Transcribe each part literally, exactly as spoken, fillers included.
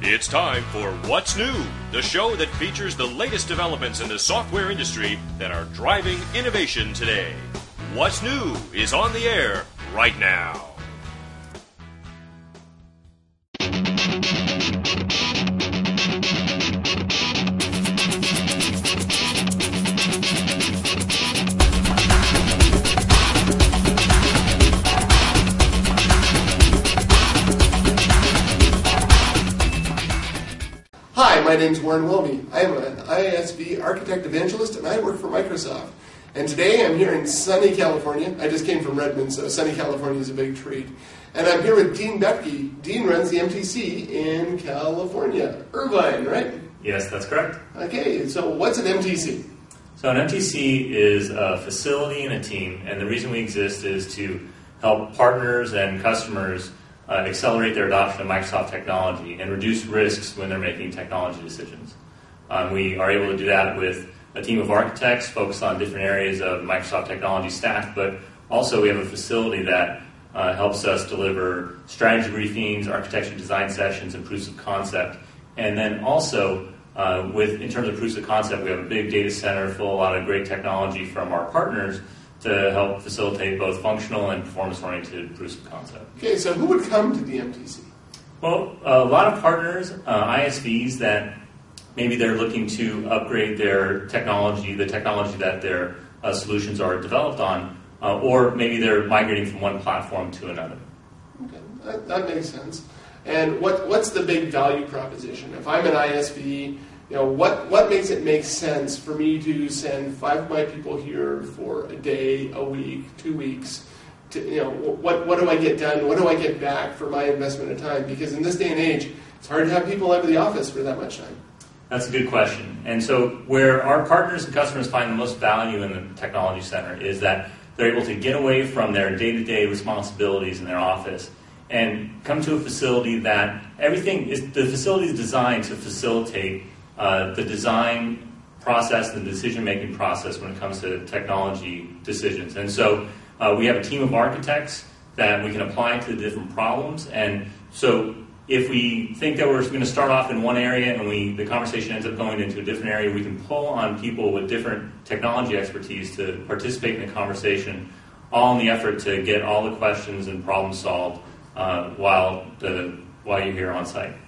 It's time for What's New, the show that features the latest developments in the software industry that are driving innovation today. What's New is on the air right now. Hi, my name's Warren Wilby. I am an I S V architect evangelist, and I work for Microsoft. And today I'm here in sunny California. I just came from Redmond, so sunny California is a big treat. And I'm here with Dean Bepke. Dean runs the M T C in California. Irvine, right? Yes, that's correct. Okay, so what's an M T C? So an M T C is a facility and a team, and the reason we exist is to help partners and customers Uh, accelerate their adoption of Microsoft technology and reduce risks when they're making technology decisions. Um, we are able to do that with a team of architects focused on different areas of Microsoft technology stack, but also we have a facility that uh, helps us deliver strategy briefings, architecture design sessions, and proofs of concept. And then also, uh, with in terms of proofs of concept, we have a big data center full of a lot of great technology from our partners to help facilitate both functional and performance-oriented proofs of concept. Okay, so who would come to the M T C? Well, a lot of partners, uh, I S Vs that maybe they're looking to upgrade their technology, the technology that their uh, solutions are developed on, uh, or maybe they're migrating from one platform to another. Okay, that, that makes sense. And what what's the big value proposition? If I'm an I S V, you know, what, what makes it make sense for me to send five of my people here for a day, a week, two weeks? To, you know, what what do I get done? What do I get back for my investment of time? Because in this day and age, it's hard to have people out of the office for that much time. That's a good question. And so where our partners and customers find the most value in the technology center is that they're able to get away from their day-to-day responsibilities in their office and come to a facility that everything is, the facility is designed to facilitate Uh, the design process and the decision-making process when it comes to technology decisions. And so uh, we have a team of architects that we can apply to the different problems. And so if we think that we're going to start off in one area and we the conversation ends up going into a different area, we can pull on people with different technology expertise to participate in the conversation, all in the effort to get all the questions and problems solved uh, while the while you're here on site.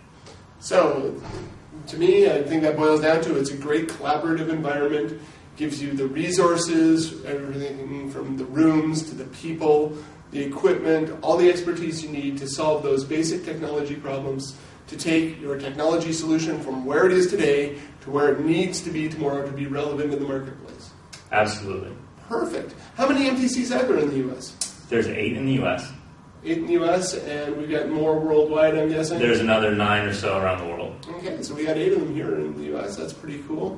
So, to me, I think that boils down to it's a great collaborative environment, gives you the resources, everything from the rooms to the people, the equipment, all the expertise you need to solve those basic technology problems, to take your technology solution from where it is today to where it needs to be tomorrow to be relevant in the marketplace. Absolutely. Perfect. How many M T Cs are there in the U S? There's eight in the U S Eight in the U S, and we've got more worldwide, I'm guessing? There's another nine or so around the world. Okay, so we got eight of them here in the U S. That's pretty cool.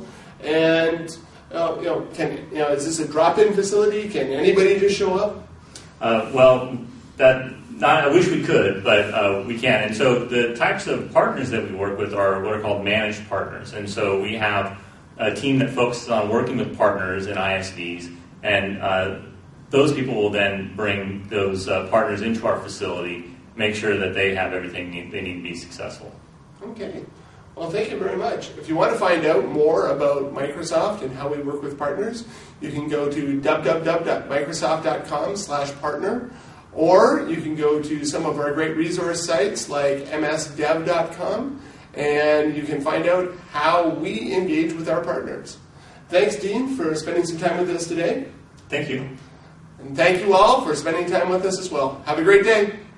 And uh, you know, can you know, is this a drop-in facility? Can anybody just show up? Uh, well, that not, I wish we could, but uh, we can. And so the types of partners that we work with are what are called managed partners. And so we have a team that focuses on working with partners and I S Vs, and uh, those people will then bring those uh, partners into our facility, make sure that they have everything they need to be successful. Okay. Well, thank you very much. If you want to find out more about Microsoft and how we work with partners, you can go to www.microsoft.com slash partner, or you can go to some of our great resource sites like m s dev dot com, and you can find out how we engage with our partners. Thanks, Dean, for spending some time with us today. Thank you. And thank you all for spending time with us as well. Have a great day.